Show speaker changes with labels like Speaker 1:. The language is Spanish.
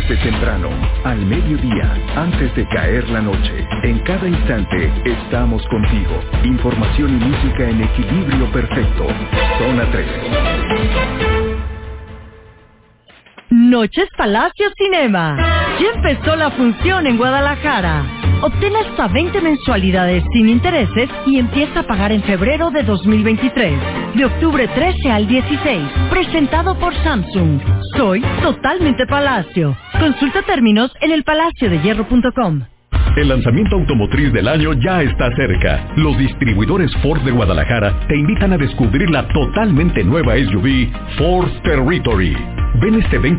Speaker 1: Desde temprano, al mediodía, antes de caer la noche, en cada instante estamos contigo. Información y música en equilibrio perfecto. Zona 3.
Speaker 2: Noches Palacio Cinema. Ya empezó la función en Guadalajara. Obtén hasta 20 mensualidades sin intereses y empieza a pagar en febrero de 2023. De octubre 13 al 16. Presentado por Samsung. Soy totalmente Palacio. Consulta términos en elpalaciodehierro.com.
Speaker 3: El lanzamiento automotriz del año ya está cerca. Los distribuidores Ford de Guadalajara te invitan a descubrir la totalmente nueva SUV Ford Territory. Ven este 20